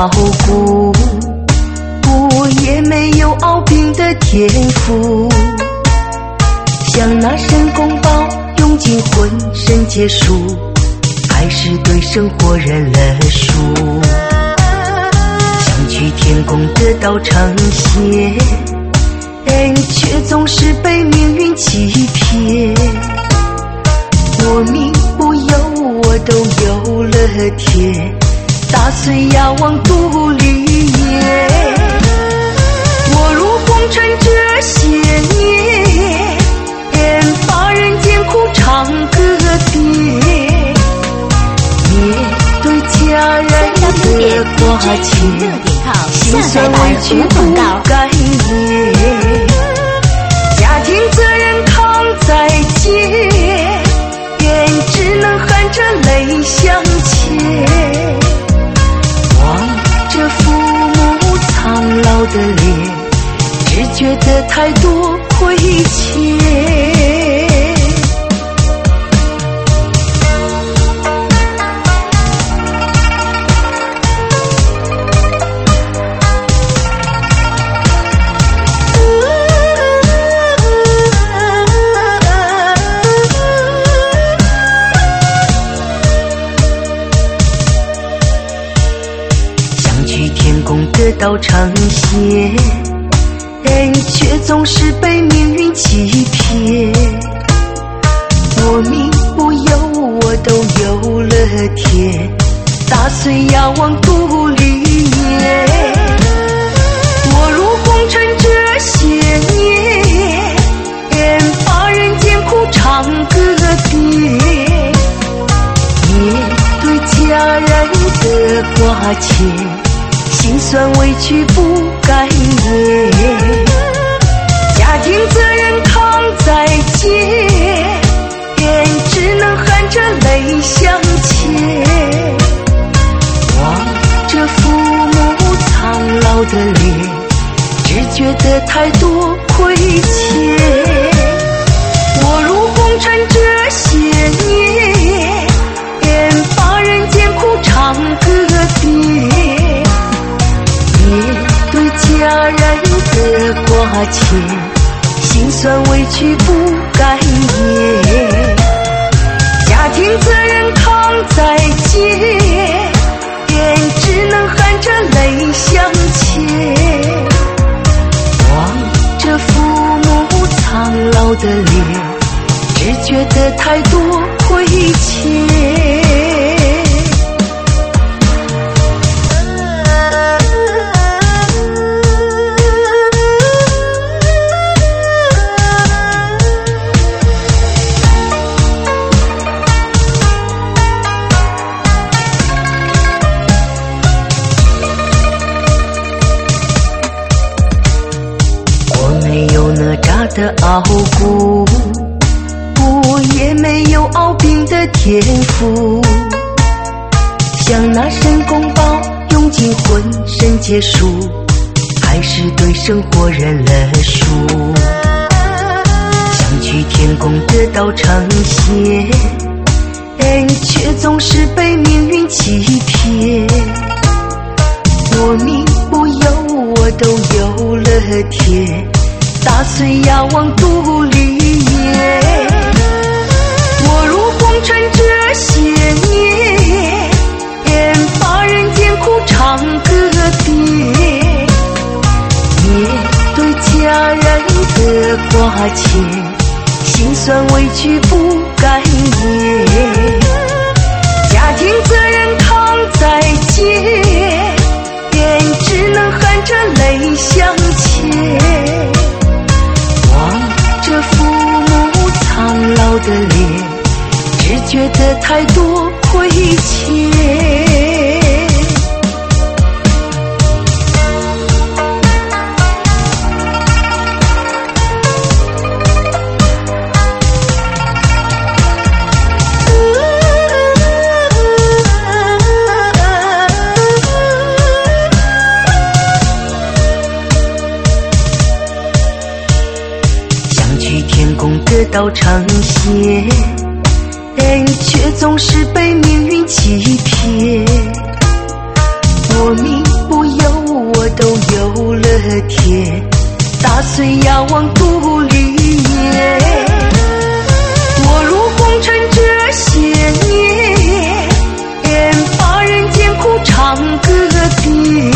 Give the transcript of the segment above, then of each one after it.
傲骨，我也没有傲冰的天赋，像那神功宝用尽浑身解数，还是对生活认了输，想去天宫得到成仙，却总是被命运欺骗。我命不由我都有了天，打碎要往肚里咽。我入红尘这些年，把人间苦唱个遍，面对家人的挂牵，心酸委屈不该咽，家庭责任扛在肩，只能含着泪向前，望着父母苍老的脸，只觉得太多亏欠。得到成仙，却总是被命运欺骗。我命不由我都有了天，打碎要往肚里咽。我入红尘这些年，把人间苦唱个遍，面对家人的挂牵，心酸委屈不该咽，家庭责任扛在肩，只能含着泪向前，望着父母苍老的脸，只觉得太多亏欠。我入红尘这些年，把人间苦唱个遍，对家人的挂牵，心酸委屈不该咽，家庭责任扛在肩，只能含着泪向前，望着父母苍老的脸，只觉得太多亏欠。的傲骨，我也没有傲冰的天赋，像那神功宝用尽浑身解数，还是对生活认了输，想去天宫得到成仙，却总是被命运欺骗。我命不由我都有了天，打碎要往肚里咽。我入红尘这些年，把人间苦唱个遍，面对家人的挂牵，心酸委屈不该咽，家庭责任扛在肩，只能含着泪向前，父母苍老的脸，只觉得太多亏欠。得到成仙，却总是被命运欺骗。我命都有了天，打碎要往肚里咽。我入红尘这些年，把人间苦唱个遍，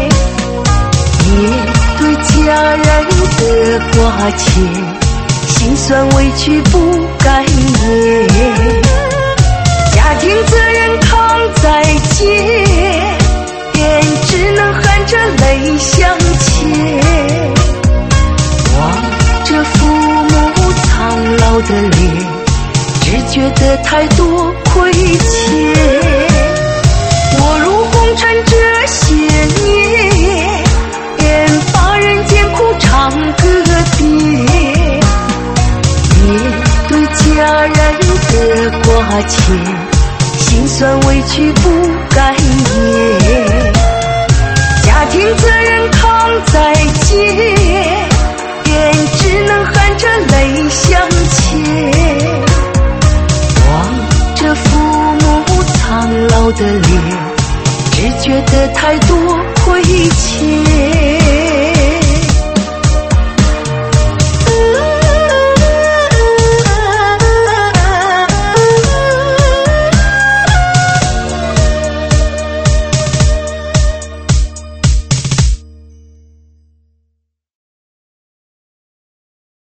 面对家人的挂牵，心酸委屈不敢言。家庭责任扛在肩，只能含着泪向前。望着父母苍老的脸，只觉得太多亏欠。我入红尘这些年，把人间苦唱个遍，面对家人的挂牵，心酸委屈不敢言。家庭责任扛在肩，只能含着泪向前。望着父母苍老的脸，只觉得太多